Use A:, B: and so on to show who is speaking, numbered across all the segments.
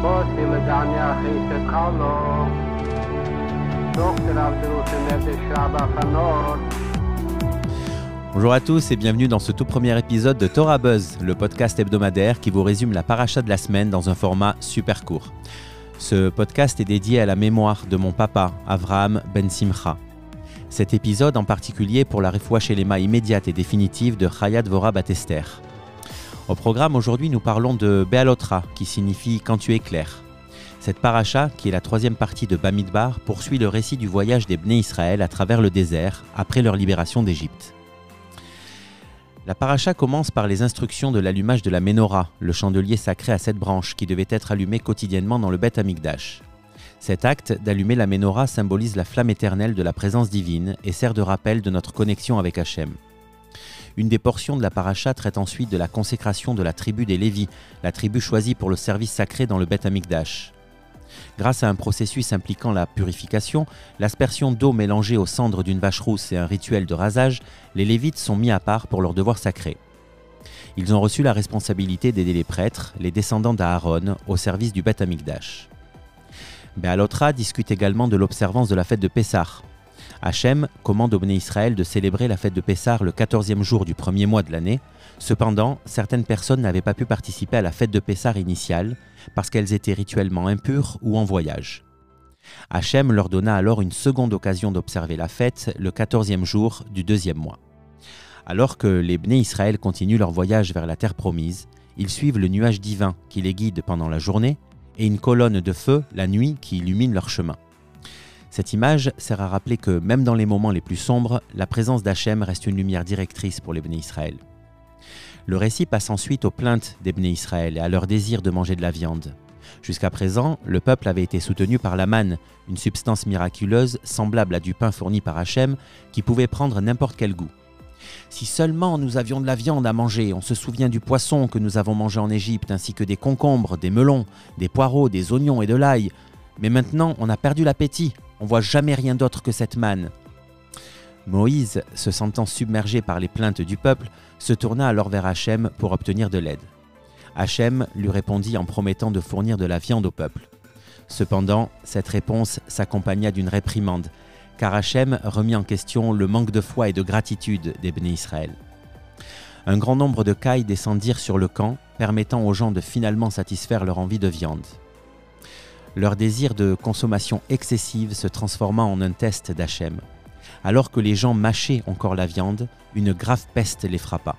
A: Bonjour à tous et bienvenue dans ce tout premier épisode de Torah Buzz, le podcast hebdomadaire qui vous résume la paracha de la semaine dans un format super court. Ce podcast est dédié à la mémoire de mon papa, Avraham Ben Simcha. Cet épisode en particulier pour la refoua shelema immédiate et définitive de Chaya Dvorah Bat Esther. Au programme aujourd'hui, nous parlons de Be'alotra, qui signifie « quand tu éclaires ». Cette paracha, qui est la troisième partie de Bamidbar, poursuit le récit du voyage des Bnei Israël à travers le désert après leur libération d'Égypte. La paracha commence par les instructions de l'allumage de la Ménorah, le chandelier sacré à 7 branches qui devait être allumé quotidiennement dans le Beth Amikdash. Cet acte d'allumer la Ménorah symbolise la flamme éternelle de la présence divine et sert de rappel de notre connexion avec Hachem. Une des portions de la paracha traite ensuite de la consécration de la tribu des Lévis, la tribu choisie pour le service sacré dans le Beth Amikdash. Grâce à un processus impliquant la purification, l'aspersion d'eau mélangée aux cendres d'une vache rousse et un rituel de rasage, les Lévites sont mis à part pour leur devoir sacré. Ils ont reçu la responsabilité d'aider les prêtres, les descendants d'Aaron, au service du Beth Amikdash. Be'alotra discute également de l'observance de la fête de Pessah. Hachem commande aux Bnei Israël de célébrer la fête de Pessah le 14e jour du premier mois de l'année. Cependant, certaines personnes n'avaient pas pu participer à la fête de Pessah initiale parce qu'elles étaient rituellement impures ou en voyage. Hachem leur donna alors une seconde occasion d'observer la fête le 14e jour du deuxième mois. Alors que les Bnei Israël continuent leur voyage vers la terre promise, ils suivent le nuage divin qui les guide pendant la journée et une colonne de feu la nuit qui illumine leur chemin. Cette image sert à rappeler que même dans les moments les plus sombres, la présence d'Hachem reste une lumière directrice pour les Bnei Israël. Le récit passe ensuite aux plaintes des Bnei Israël et à leur désir de manger de la viande. Jusqu'à présent, le peuple avait été soutenu par la manne, une substance miraculeuse semblable à du pain fourni par Hachem qui pouvait prendre n'importe quel goût. Si seulement nous avions de la viande à manger, on se souvient du poisson que nous avons mangé en Égypte, ainsi que des concombres, des melons, des poireaux, des oignons et de l'ail. Mais maintenant, on a perdu l'appétit. On ne voit jamais rien d'autre que cette manne. Moïse, se sentant submergé par les plaintes du peuple, se tourna alors vers Hachem pour obtenir de l'aide. Hachem lui répondit en promettant de fournir de la viande au peuple. Cependant, cette réponse s'accompagna d'une réprimande, car Hachem remit en question le manque de foi et de gratitude des Bnei Israël. Un grand nombre de cailles descendirent sur le camp, permettant aux gens de finalement satisfaire leur envie de viande. Leur désir de consommation excessive se transforma en un test d'Hachem. Alors que les gens mâchaient encore la viande, une grave peste les frappa.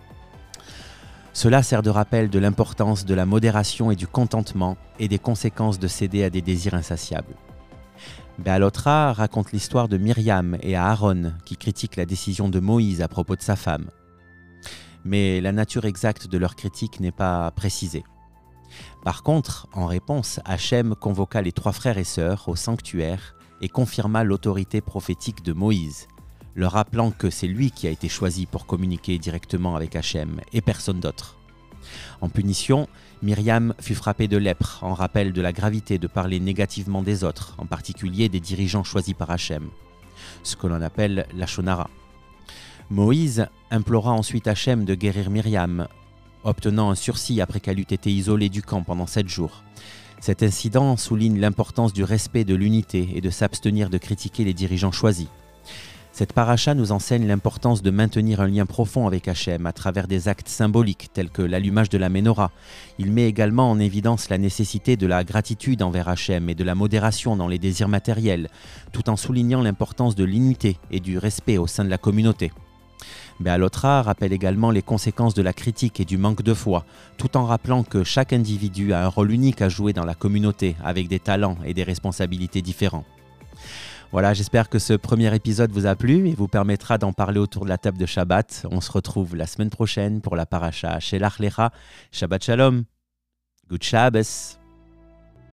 A: Cela sert de rappel de l'importance de la modération et du contentement et des conséquences de céder à des désirs insatiables. Be'alotra raconte l'histoire de Myriam et Aaron qui critiquent la décision de Moïse à propos de sa femme. Mais la nature exacte de leur critique n'est pas précisée. Par contre, en réponse, Hachem convoqua les 3 frères et sœurs au sanctuaire et confirma l'autorité prophétique de Moïse, leur rappelant que c'est lui qui a été choisi pour communiquer directement avec Hachem et personne d'autre. En punition, Myriam fut frappée de lèpre, en rappel de la gravité de parler négativement des autres, en particulier des dirigeants choisis par Hachem, ce que l'on appelle la shonara. Moïse implora ensuite Hachem de guérir Myriam, obtenant un sursis après qu'elle eût été isolée du camp pendant 7 jours. Cet incident souligne l'importance du respect de l'unité et de s'abstenir de critiquer les dirigeants choisis. Cette paracha nous enseigne l'importance de maintenir un lien profond avec Hachem à travers des actes symboliques tels que l'allumage de la Ménorah. Il met également en évidence la nécessité de la gratitude envers Hachem et de la modération dans les désirs matériels, tout en soulignant l'importance de l'unité et du respect au sein de la communauté. Be'alotra rappelle également les conséquences de la critique et du manque de foi, tout en rappelant que chaque individu a un rôle unique à jouer dans la communauté, avec des talents et des responsabilités différents. Voilà, j'espère que ce premier épisode vous a plu et vous permettra d'en parler autour de la table de Shabbat. On se retrouve la semaine prochaine pour la paracha Shelach Lecha. Shabbat Shalom. Good Shabbos.